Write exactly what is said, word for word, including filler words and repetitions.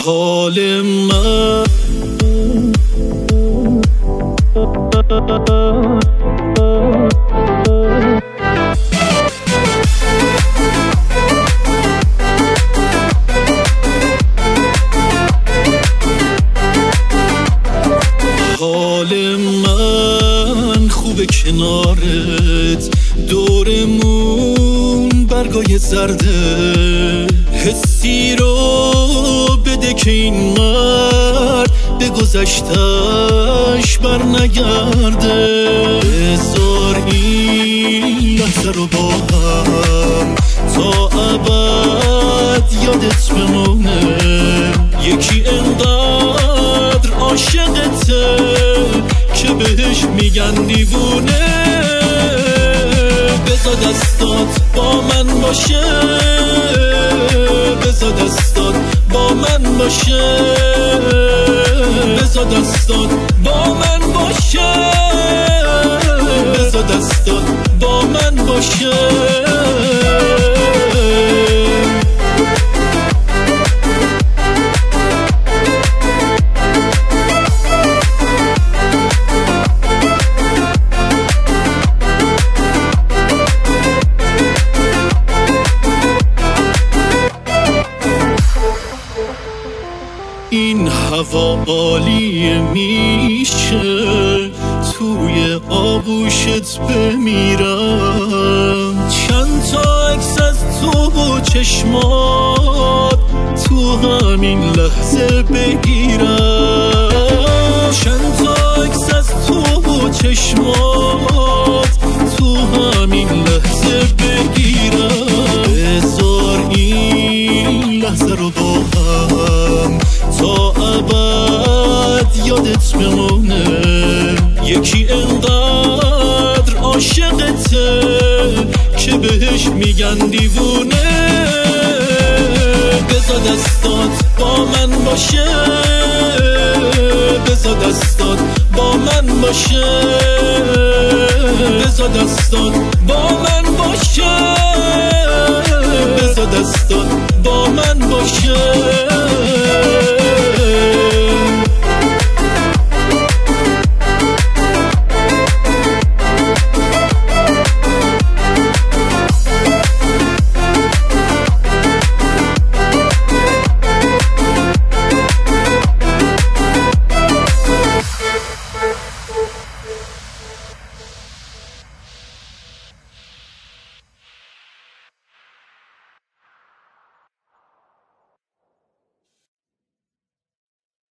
حال من حال من خوبه کنارت، دورمون برگای زرده، حسی رو بده که این مرد به گذشتش بر نگرده. بذار این لحظه رو با هم تا ابد یادت بمونه، یکی انقدر عاشقته که بهش میگن دیوونه. بذار دستات با من باشه، بذار دستات با من باشه، بذار دستات با من باشه، بذار دستات با من باشه. این هوا عالیه، میشه توی آغوشت بمیرم. چند تا عکس از تو و چشمات تو همین لحظه بگیرم. چند تا عکس از تو و چشمات تو همین لحظه بگیرم. بذار این لحظه رو با هم تا ابد یادت بمونه، یکی انقدر عاشقته که بهش میگن دیوونه. بذار دستات با من باشه، بذار دستات با من باشه، بذار دستات با من باشه، بذار دستات با من باشه.